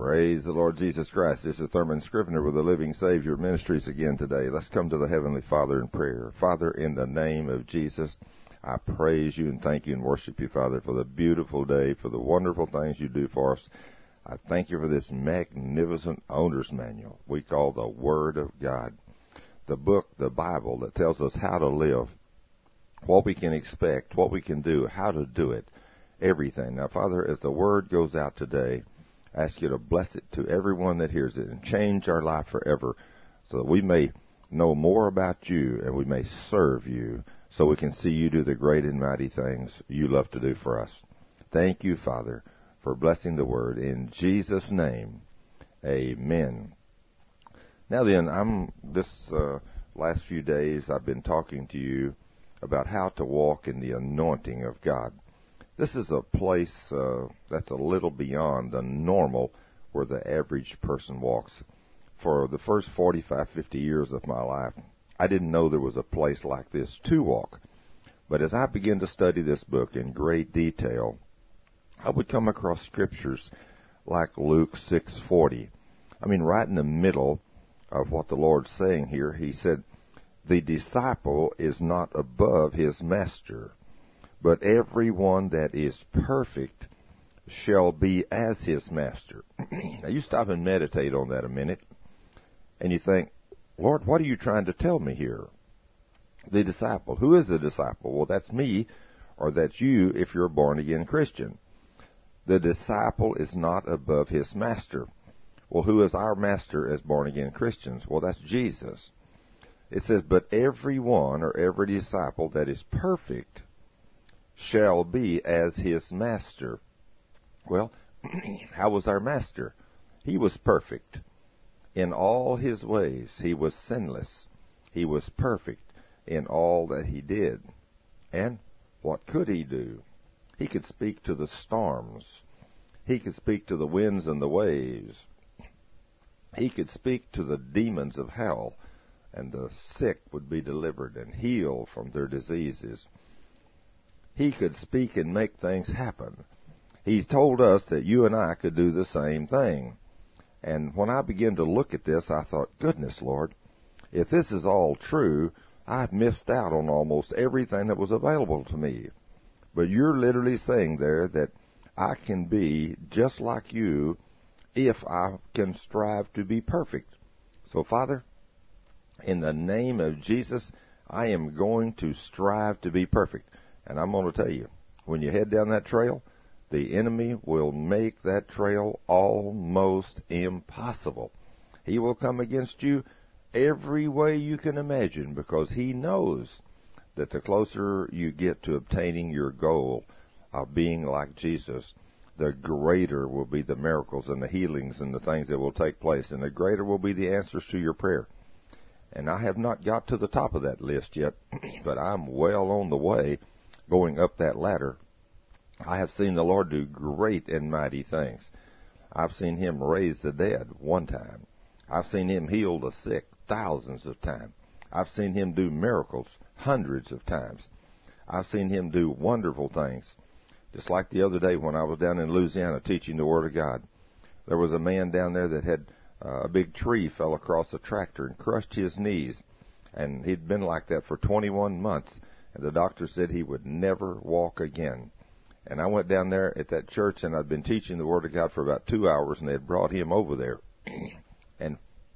Praise the Lord Jesus Christ. This is Thurman Scrivener with the Living Savior Ministries again today. Let's come to the Heavenly Father in prayer. Father, in the name of Jesus, I praise you and thank you and worship you, Father, for the beautiful day, for the wonderful things you do for us. I thank you for this magnificent owner's manual we call the Word of God. The book, the Bible, that tells us how to live, what we can expect, what we can do, how to do it, everything. Now, Father, as the Word goes out today, I ask you to bless it to everyone that hears it and change our life forever so that we may know more about you and we may serve you so we can see you do the great and mighty things you love to do for us. Thank you, Father, for blessing the Word. In Jesus' name, amen. Now then, this last few days I've been talking to you about how to walk in the anointing of God. This is a place that's a little beyond the normal where the average person walks. For the first 45, 50 years of my life, I didn't know there was a place like this to walk. But as I began to study this book in great detail, I would come across scriptures like Luke 6:40. I mean, right in the middle of what the Lord's saying here, he said, "The disciple is not above his master, but everyone that is perfect shall be as his master." Now, you stop and meditate on that a minute, and you think, Lord, what are you trying to tell me here? The disciple. Who is the disciple? Well, that's me, or that's you if you're a born-again Christian. The disciple is not above his master. Well, who is our master as born-again Christians? Well, that's Jesus. It says, but everyone or every disciple that is perfect shall be as his master. Well, how was our master? He was perfect. In all his ways, he was sinless. He was perfect in all that he did. And what could he do? He could speak to the storms. He could speak to the winds and the waves. He could speak to the demons of hell, and the sick would be delivered and healed from their diseases. He could speak and make things happen. He's told us that you and I could do the same thing. And when I began to look at this, I thought, goodness, Lord, if this is all true, I've missed out on almost everything that was available to me. But you're literally saying there that I can be just like you if I can strive to be perfect. So, Father, in the name of Jesus, I am going to strive to be perfect. And I'm going to tell you, when you head down that trail, the enemy will make that trail almost impossible. He will come against you every way you can imagine because he knows that the closer you get to obtaining your goal of being like Jesus, the greater will be the miracles and the healings and the things that will take place, and the greater will be the answers to your prayer. And I have not got to the top of that list yet, but I'm well on the way going up that ladder. I have seen the Lord do great and mighty things. I've seen him raise the dead one time. I've seen him heal the sick thousands of times. I've seen him do miracles hundreds of times. I've seen him do wonderful things. Just like the other day when I was down in Louisiana teaching the Word of God. There was a man down there that had a big tree fell across a tractor and crushed his knees. And he'd been like that for 21 months. And the doctor said he would never walk again. And I went down there at that church, and I'd been teaching the Word of God for about 2 hours, and they had brought him over there. And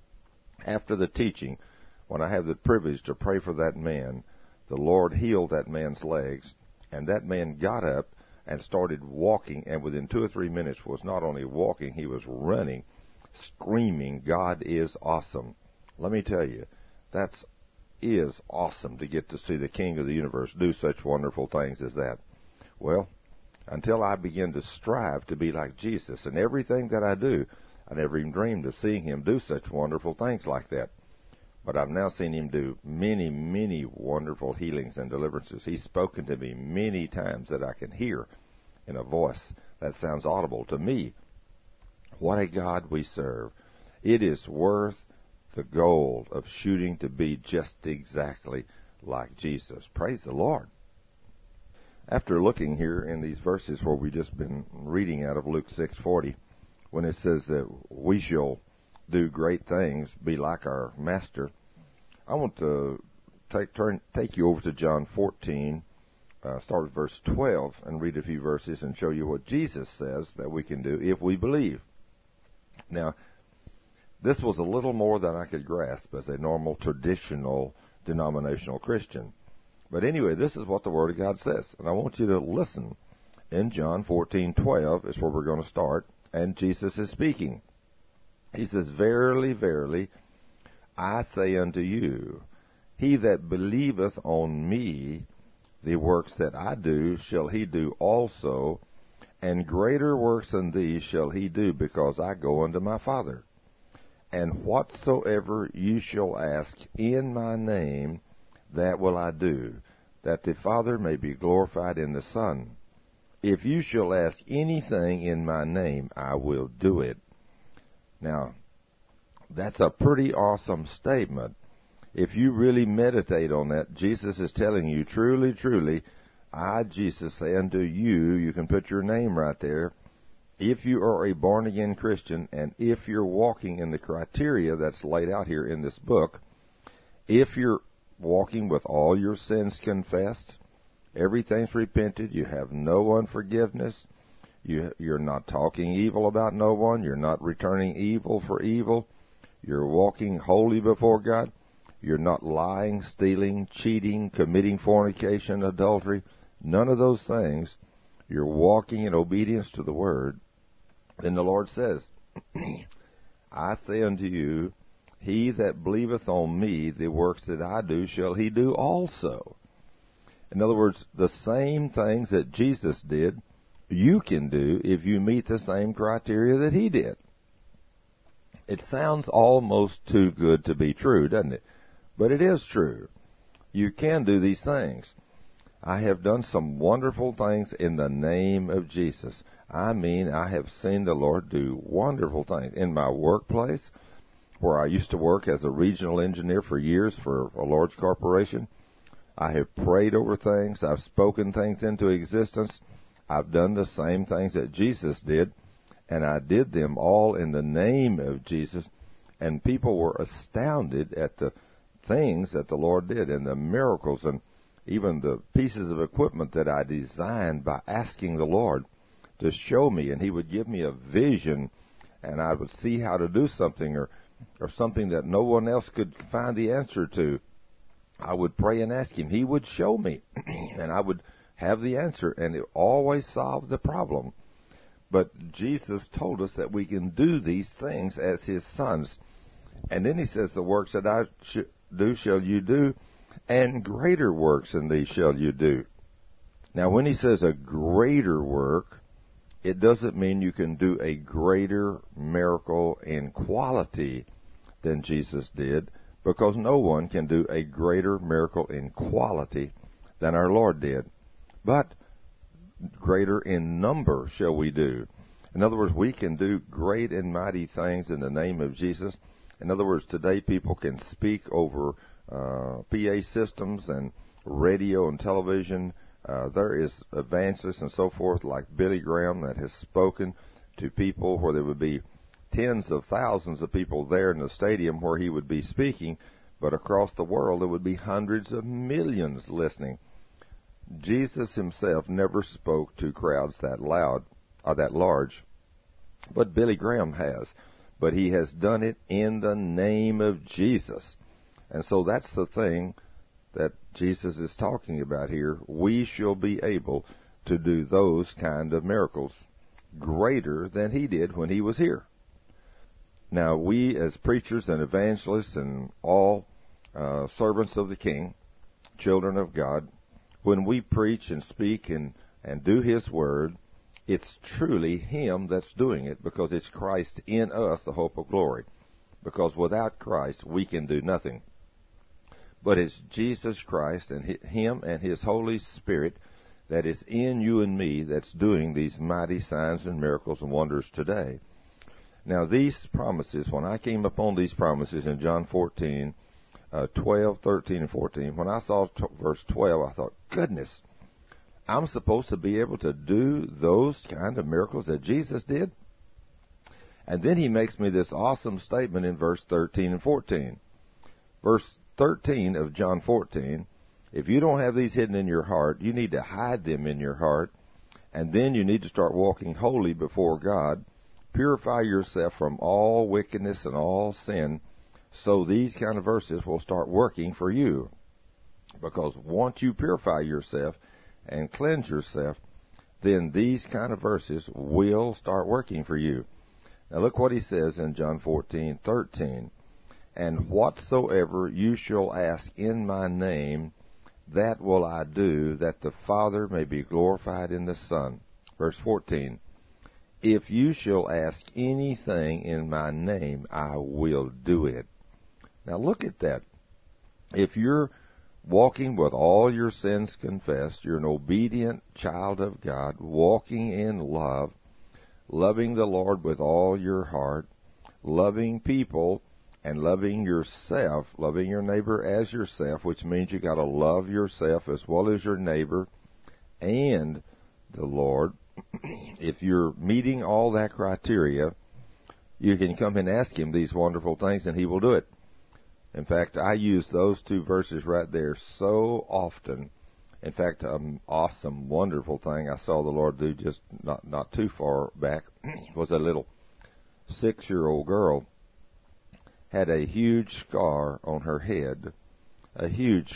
after the teaching, when I had the privilege to pray for that man, the Lord healed that man's legs, and that man got up and started walking, and within 2 or 3 minutes was not only walking, he was running, screaming, God is awesome. Let me tell you, that is awesome to get to see the King of the universe do such wonderful things as that. Well, until I begin to strive to be like Jesus in everything that I do, I never even dreamed of seeing him do such wonderful things like that. But I've now seen him do many, many wonderful healings and deliverances. He's spoken to me many times that I can hear in a voice that sounds audible to me. What a God we serve. It is worth the gold of shooting to be just exactly like Jesus. Praise the Lord. After looking here in these verses where we've just been reading out of Luke 6:40, when it says that we shall do great things, be like our Master, I want to take you over to John 14, start with verse 12, and read a few verses and show you what Jesus says that we can do if we believe. Now, this was a little more than I could grasp as a normal, traditional, denominational Christian. But anyway, this is what the Word of God says, and I want you to listen. In John 14:12 is where we're going to start, and Jesus is speaking. He says, Verily, verily, I say unto you, he that believeth on me, the works that I do shall he do also, and greater works than these shall he do, because I go unto my Father. And whatsoever you shall ask in my name, that will I do, that the Father may be glorified in the Son. If you shall ask anything in my name, I will do it. Now, that's a pretty awesome statement. If you really meditate on that, Jesus is telling you, truly, truly, I, Jesus, say unto you, you can put your name right there, if you are a born-again Christian, and if you're walking in the criteria that's laid out here in this book, if you're walking with all your sins confessed, everything's repented, you have no unforgiveness, you're not talking evil about no one, you're not returning evil for evil, you're walking holy before God, you're not lying, stealing, cheating, committing fornication, adultery, none of those things, you're walking in obedience to the Word, then the Lord says, I say unto you, he that believeth on me, the works that I do, shall he do also. In other words, the same things that Jesus did, you can do if you meet the same criteria that he did. It sounds almost too good to be true, doesn't it? But it is true. You can do these things. I have done some wonderful things in the name of Jesus. I mean, I have seen the Lord do wonderful things. In my workplace, where I used to work as a regional engineer for years for a large corporation, I have prayed over things. I've spoken things into existence. I've done the same things that Jesus did, and I did them all in the name of Jesus, and people were astounded at the things that the Lord did and the miracles and even the pieces of equipment that I designed by asking the Lord to show me, and he would give me a vision, and I would see how to do something or something that no one else could find the answer to. I would pray and ask him. He would show me, and I would have the answer, and it always solved the problem. But Jesus told us that we can do these things as his sons. And then he says, the works that I do shall you do, and greater works than these shall you do. Now, when he says a greater work, it doesn't mean you can do a greater miracle in quality than Jesus did, because no one can do a greater miracle in quality than our Lord did. But greater in number shall we do. In other words, we can do great and mighty things in the name of Jesus. In other words, today people can speak over PA systems and radio and television. There is evangelists and so forth like Billy Graham that has spoken to people where there would be tens of thousands of people there in the stadium where he would be speaking, but across the world there would be hundreds of millions listening. Jesus himself never spoke to crowds that loud or that large, but Billy Graham has. But he has done it in the name of Jesus. And so that's the thing that Jesus is talking about here. We shall be able to do those kind of miracles greater than he did when he was here. Now, we as preachers and evangelists and all servants of the King, children of God, when we preach and speak and do his word, it's truly him that's doing it, because it's Christ in us, the hope of glory. Because without Christ, we can do nothing. But it's Jesus Christ and him and his Holy Spirit that is in you and me that's doing these mighty signs and miracles and wonders today. Now, these promises, when I came upon these promises in John 14, 12, 13, and 14, when I saw verse 12, I thought, goodness, I'm supposed to be able to do those kind of miracles that Jesus did? And then he makes me this awesome statement in verse 13 and 14. Verse 13 of John 14, if you don't have these hidden in your heart, you need to hide them in your heart, and then you need to start walking holy before God. Purify yourself from all wickedness and all sin, so these kind of verses will start working for you. Because once you purify yourself and cleanse yourself, then these kind of verses will start working for you. Now look what he says in John 14:13. And whatsoever you shall ask in my name, that will I do, that the Father may be glorified in the Son. Verse 14. If you shall ask anything in my name, I will do it. Now look at that. If you're walking with all your sins confessed, you're an obedient child of God, walking in love, loving the Lord with all your heart, loving people, and loving yourself, loving your neighbor as yourself, which means you got to love yourself as well as your neighbor and the Lord. If you're meeting all that criteria, you can come and ask him these wonderful things, and he will do it. In fact, I use those two verses right there so often. In fact, an awesome, wonderful thing I saw the Lord do just not too far back was a little 6-year-old girl had a huge scar on her head, where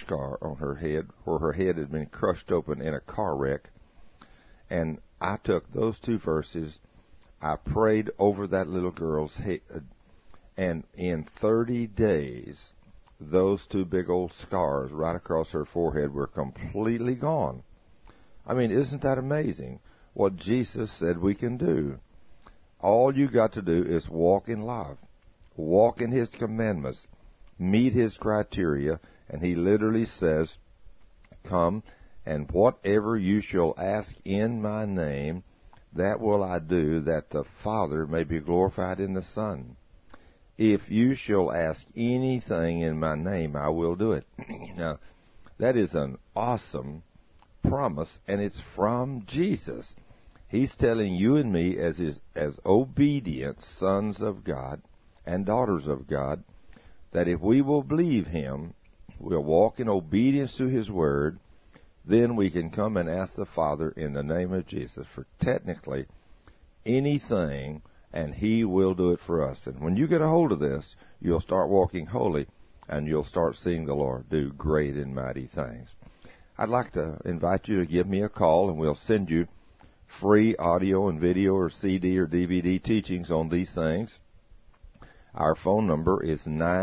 her head had been crushed open in a car wreck. And I took those two verses, I prayed over that little girl's head, and in 30 days, those two big old scars right across her forehead were completely gone. I mean, isn't that amazing what Jesus said we can do? All you got to do is walk in love, walk in his commandments, meet his criteria, and he literally says, come, and whatever you shall ask in my name, that will I do, that the Father may be glorified in the Son. If you shall ask anything in my name, I will do it. Now, that is an awesome promise, and it's from Jesus. He's telling you and me as obedient sons of God and daughters of God, that if we will believe him, we'll walk in obedience to his word, then we can come and ask the Father in the name of Jesus for technically anything, and he will do it for us. And when you get a hold of this, you'll start walking holy, and you'll start seeing the Lord do great and mighty things. I'd like to invite you to give me a call, and we'll send you free audio and video or CD or DVD teachings on these things. Our phone number is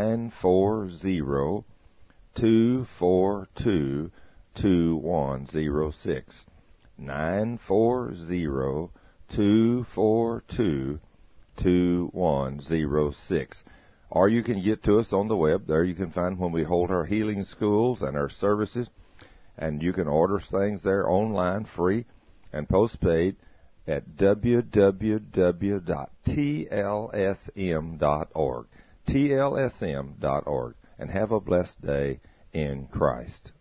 940-242-2106. 940-242-2106. Or you can get to us on the web. There you can find when we hold our healing schools and our services. And you can order things there online, free and postpaid, at www.tlsm.org. tlsm.org. And have a blessed day in Christ.